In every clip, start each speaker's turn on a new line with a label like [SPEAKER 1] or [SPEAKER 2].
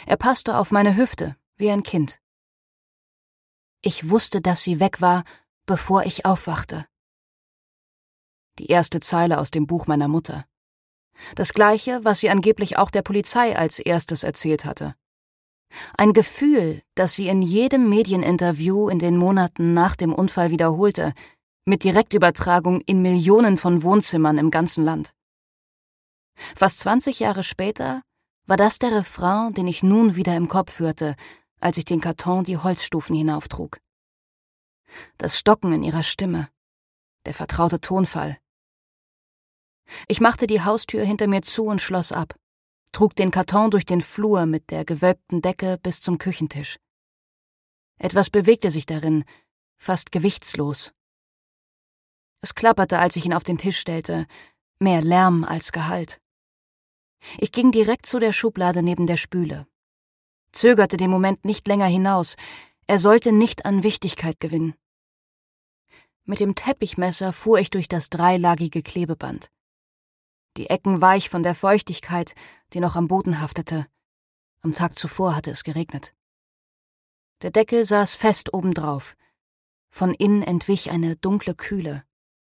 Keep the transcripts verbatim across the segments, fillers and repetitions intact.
[SPEAKER 1] Er passte auf meine Hüfte, wie ein Kind. Ich wusste, dass sie weg war, bevor ich aufwachte. Die erste Zeile aus dem Buch meiner Mutter. Das Gleiche, was sie angeblich auch der Polizei als erstes erzählt hatte. Ein Gefühl, das sie in jedem Medieninterview in den Monaten nach dem Unfall wiederholte, mit Direktübertragung in Millionen von Wohnzimmern im ganzen Land. Fast zwanzig Jahre später war das der Refrain, den ich nun wieder im Kopf hörte, als ich den Karton die Holzstufen hinauftrug. Das Stocken in ihrer Stimme, der vertraute Tonfall. Ich machte die Haustür hinter mir zu und schloss ab, trug den Karton durch den Flur mit der gewölbten Decke bis zum Küchentisch. Etwas bewegte sich darin, fast gewichtslos. Es klapperte, als ich ihn auf den Tisch stellte, mehr Lärm als Gehalt. Ich ging direkt zu der Schublade neben der Spüle, zögerte den Moment nicht länger hinaus, er sollte nicht an Wichtigkeit gewinnen. Mit dem Teppichmesser fuhr ich durch das dreilagige Klebeband. Die Ecken weich von der Feuchtigkeit, die noch am Boden haftete. Am Tag zuvor hatte es geregnet. Der Deckel saß fest obendrauf. Von innen entwich eine dunkle Kühle.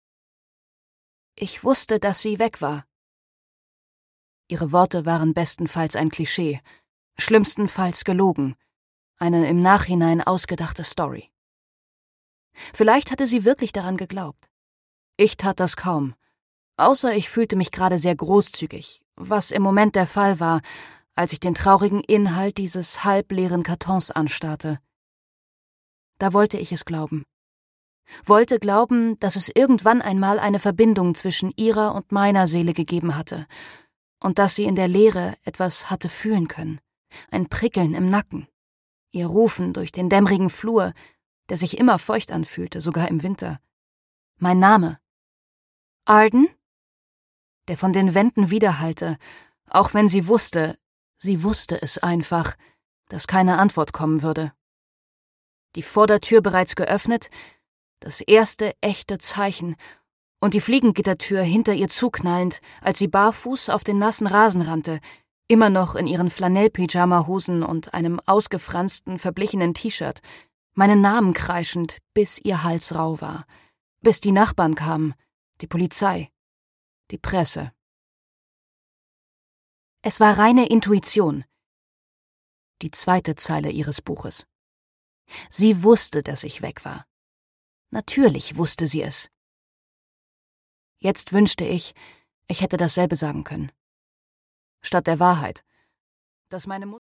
[SPEAKER 1] Ich wusste, dass sie weg war. Ihre Worte waren bestenfalls ein Klischee, schlimmstenfalls gelogen, eine im Nachhinein ausgedachte Story. Vielleicht hatte sie wirklich daran geglaubt. Ich tat das kaum, außer ich fühlte mich gerade sehr großzügig, was im Moment der Fall war, als ich den traurigen Inhalt dieses halbleeren Kartons anstarrte. Da wollte ich es glauben. Wollte glauben, dass es irgendwann einmal eine Verbindung zwischen ihrer und meiner Seele gegeben hatte und dass sie in der Leere etwas hatte fühlen können, ein Prickeln im Nacken, ihr Rufen durch den dämmerigen Flur, der sich immer feucht anfühlte, sogar im Winter. Mein Name. Arden? Der von den Wänden widerhallte, auch wenn sie wusste, sie wusste es einfach, dass keine Antwort kommen würde. Die Vordertür bereits geöffnet, das erste echte Zeichen und die Fliegengittertür hinter ihr zuknallend, als sie barfuß auf den nassen Rasen rannte, immer noch in ihren Flanell-Pyjama-Hosen und einem ausgefransten, verblichenen T-Shirt, meinen Namen kreischend, bis ihr Hals rau war, bis die Nachbarn kamen, die Polizei, die Presse. Es war reine Intuition. Die zweite Zeile ihres Buches. Sie wusste, dass ich weg war. Natürlich wusste sie es. Jetzt wünschte ich, ich hätte dasselbe sagen können. Statt der Wahrheit, dass meine Mutter